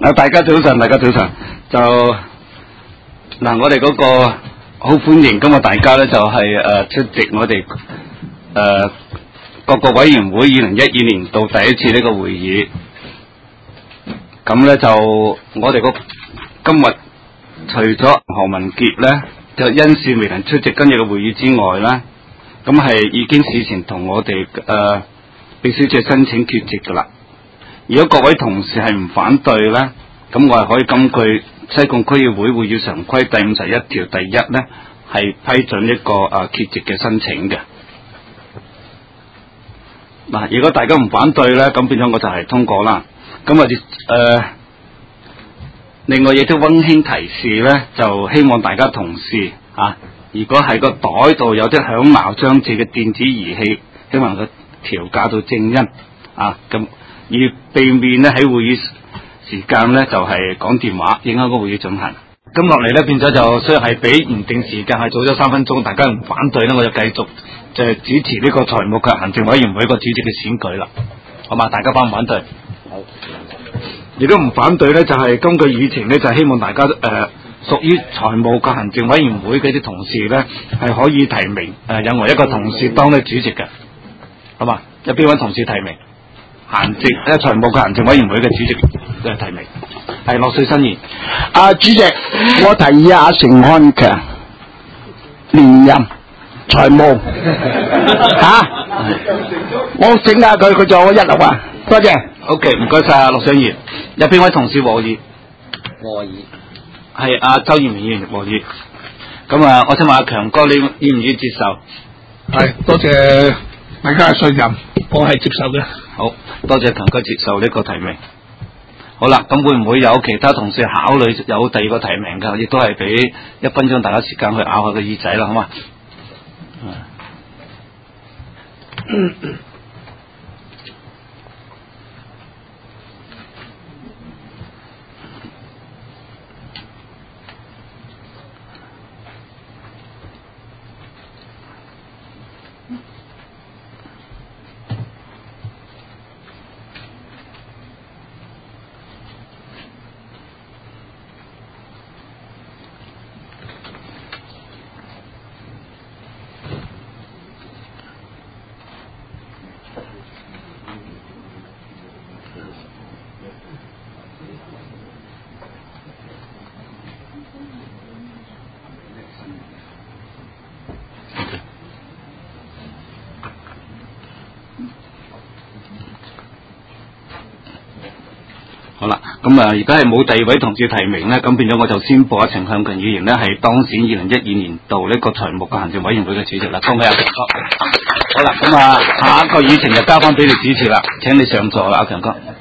大家早晨，大家早晨。就嗱，我哋嗰個好歡迎今日大家咧，就係出席我哋各個委員會2012年度第一次呢個會議。咁咧就我哋今日除咗何文傑咧，就因事未能出席今日嘅會議之外咧，咁係已經事前同我哋秘書處申請缺席噶啦。如果各位同事係唔反對咧，咁我係可以根據西貢區議會會議常規第51條第1咧，係批准一個缺席嘅申請嘅。嗱，如果大家唔反對咧，咁變咗我就係通過啦。咁另外亦都溫馨提示咧，就希望大家同事如果喺個袋度有啲響鬧裝置嘅電子儀器，希望佢調校到正音咁，以避免咧喺會議時間咧就係講電話，影響個會議進行。 咁落嚟咧變咗就雖然係比原定時間係早咗3分鐘，大家唔反對咧，我就繼續就係主持呢個財務及行政委員會個主席嘅選舉啦，好嘛？大家反唔反對？好。如果唔反對咧，就係根據議程咧，就係希望大家屬於財務及行政委員會嘅啲同事咧，係可以提名任何一個同事當呢主席嘅，好嘛？有邊位同事提名？財務及行政委員會嘅主席嘅提名係樂水新言。 主席，我提議阿成漢強連任財務我整下佢做我一流啊！多謝。 OK， 唔該晒陸上賢。有邊位同事和議？ 和議係周賢明議員和議。咁我想問阿強哥，你願唔願意接受？ 係，多謝大家嘅信任，我係接受嘅。 好多謝強哥接受呢個提名。好啦，咁會唔會有其他同事考慮有第二個提名㗎？亦都係俾1分鐘大家時間去咬下個耳仔啦，好嘛？好啦，咁而家係冇第二位同事提名咧，咁變咗我就宣佈陳向強議員咧係當選2012年度呢個財務及行政委員會嘅主席啦，恭喜阿強哥。好啦，咁下一個議程就交翻俾你主持啦，請你上座啦，阿強哥。